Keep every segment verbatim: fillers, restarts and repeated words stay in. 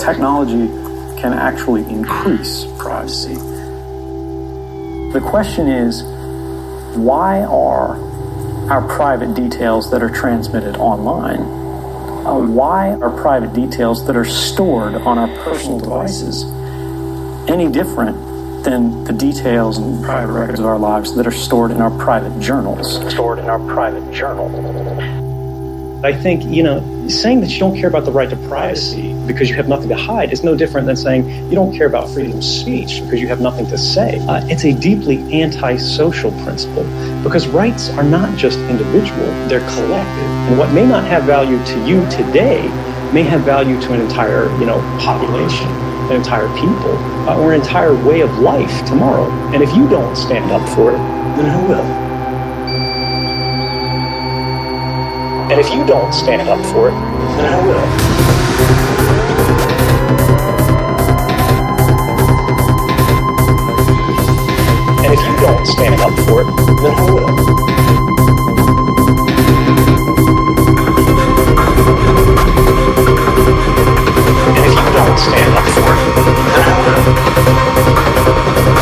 technology can actually increase privacy. The question is, why are our private details that are transmitted online, uh, why are private details that are stored on our personal devices any different than the details and private records of our lives that are stored in our private journals? Stored in our private journal. I think, you know, saying that you don't care about the right to privacy because you have nothing to hide is no different than saying you don't care about freedom of speech because you have nothing to say. Uh, it's a deeply anti-social principle because rights are not just individual, they're collective. And what may not have value to you today may have value to an entire, you know, population, an entire people, uh, or an entire way of life tomorrow. And if you don't stand up for it, then who will? And if you don't stand up for it, then who will? And if you don't stand up for it, then who will? And if you don't stand up for it, then who will?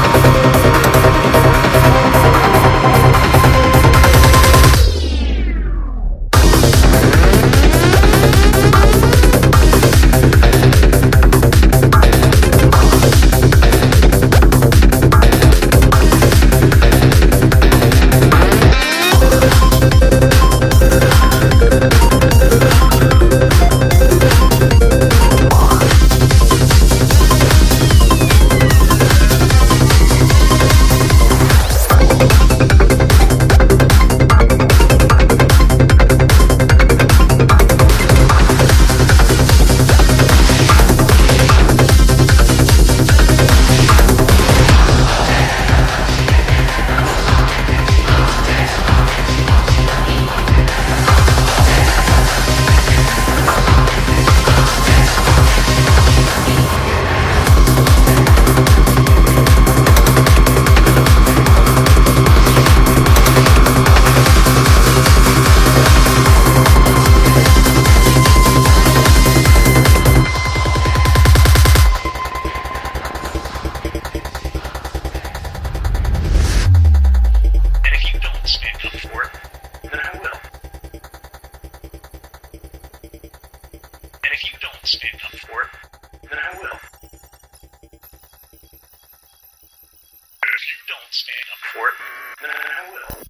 And if you don't stand up for it, then I will. And if you don't stand up for it, then I will.